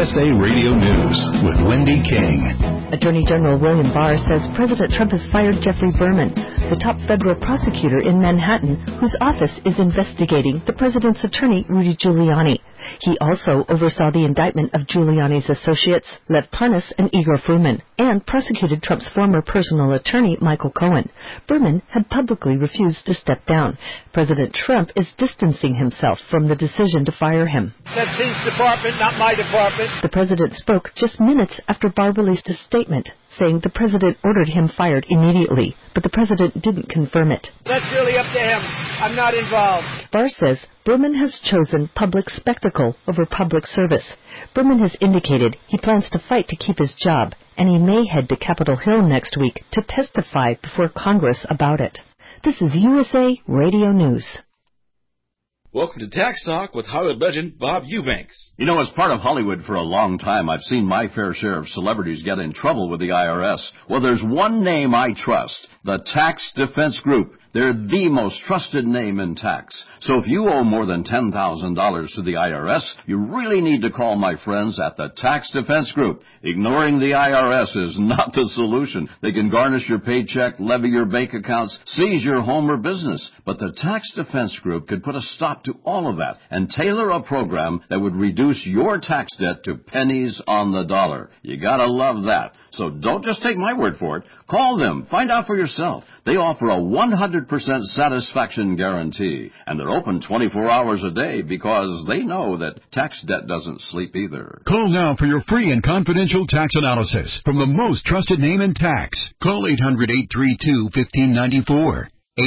USA Radio News with Wendy King. Attorney General William Barr says President Trump has fired Jeffrey Berman, the top federal prosecutor in Manhattan, whose office is investigating the president's attorney, Rudy Giuliani. He also oversaw the indictment of Giuliani's associates, Lev Parnas and Igor Fruman, and prosecuted Trump's former personal attorney, Michael Cohen. Berman had publicly refused to step down. President Trump is distancing himself from the decision to fire him. That's his department, not my department. The president spoke just minutes after Barr released a statement saying the president ordered him fired immediately, but the president didn't confirm it. That's really up to him. I'm not involved. Barr says Berman has chosen public spectacle over public service. Berman has indicated he plans to fight to keep his job, and he may head to Capitol Hill next week to testify before Congress about it. This is USA Radio News. Welcome to Tax Talk with Hollywood legend Bob Eubanks. You know, as part of Hollywood for a long time, I've seen my fair share of celebrities get in trouble with the IRS. Well, there's one name I trust, the Tax Defense Group. They're the most trusted name in tax. So if you owe more than $10,000 to the IRS, you really need to call my friends at the Tax Defense Group. Ignoring the IRS is not the solution. They can garnish your paycheck, levy your bank accounts, seize your home or business. But the Tax Defense Group could put a stop to all of that and tailor a program that would reduce your tax debt to pennies on the dollar. You gotta love that. So don't just take my word for it. Call them. Find out for yourself. They offer a 100% satisfaction guarantee, and they're open 24 hours a day because they know that tax debt doesn't sleep either. Call now for your free and confidential tax analysis from the most trusted name in tax. Call 800-832-1594.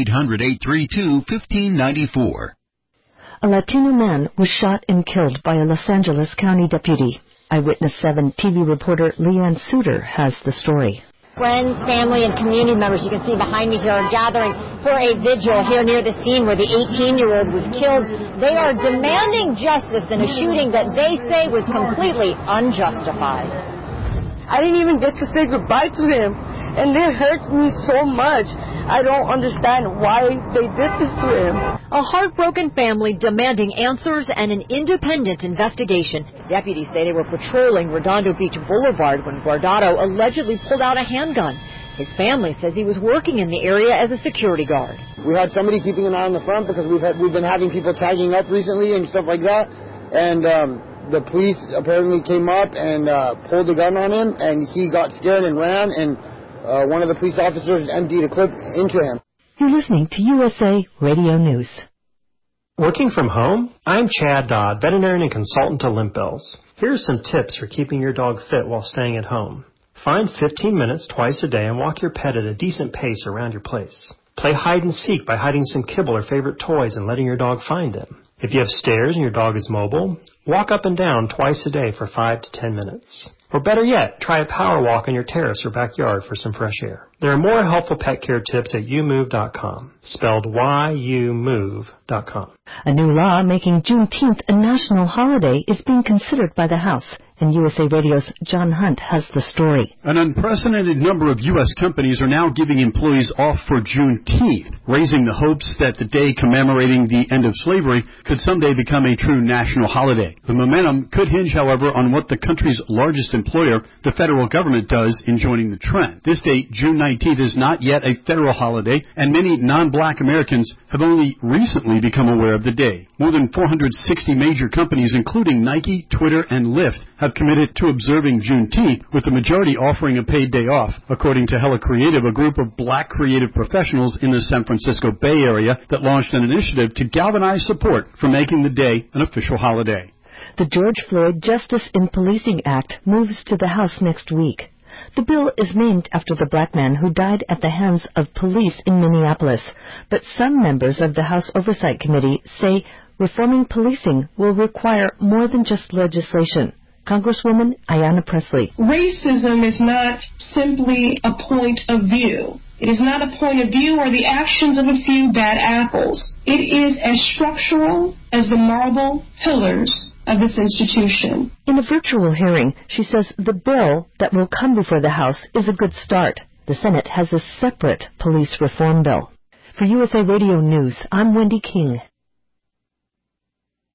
800-832-1594. A Latino man was shot and killed by a Los Angeles County deputy. Eyewitness 7 TV reporter Leanne Suter has the story. Friends, family, and community members, you can see behind me here, are gathering for a vigil here near the scene where the 18-year-old was killed. They are demanding justice in a shooting that they say was completely unjustified. I didn't even get to say goodbye to him, and it hurts me so much. I don't understand why they did this to him. A heartbroken family demanding answers and an independent investigation. Deputies say they were patrolling Redondo Beach Boulevard when Guardado allegedly pulled out a handgun. His family says he was working in the area as a security guard. We had somebody keeping an eye on the front because we've been having people tagging up recently and stuff like that, and the police apparently came up and pulled a gun on him, and he got scared and ran, and one of the police officers emptied a clip into him. You're listening to USA Radio News. Working from home? I'm Chad Dodd, veterinarian and consultant to Limp Bills. Here are some tips for keeping your dog fit while staying at home. Find 15 minutes twice a day and walk your pet at a decent pace around your place. Play hide and seek by hiding some kibble or favorite toys and letting your dog find them. If you have stairs and your dog is mobile, walk up and down twice a day for 5 to 10 minutes. Or better yet, try a power walk on your terrace or backyard for some fresh air. There are more helpful pet care tips at youmove.com, spelled youmove.com. A new law making Juneteenth a national holiday is being considered by the House, and USA Radio's John Hunt has the story. An unprecedented number of U.S. companies are now giving employees off for Juneteenth, raising the hopes that the day commemorating the end of slavery could someday become a true national holiday. The momentum could hinge, however, on what the country's largest employer, the federal government, does in joining the trend. This date, June 19th, is not yet a federal holiday, and many non-black Americans have only recently become aware of the day. More than 460 major companies, including Nike, Twitter, and Lyft, have committed to observing Juneteenth, with the majority offering a paid day off, according to Hella Creative, a group of black creative professionals in the San Francisco Bay Area that launched an initiative to galvanize support for making the day an official holiday. The George Floyd Justice in Policing Act moves to the House next week. The bill is named after the black man who died at the hands of police in Minneapolis, but some members of the House Oversight Committee say reforming policing will require more than just legislation. Congresswoman Ayanna Pressley. Racism is not simply a point of view. It is not a point of view or the actions of a few bad apples. It is as structural as the marble pillars of this institution. In a virtual hearing, she says the bill that will come before the House is a good start. The Senate has a separate police reform bill. For USA Radio News, I'm Wendy King.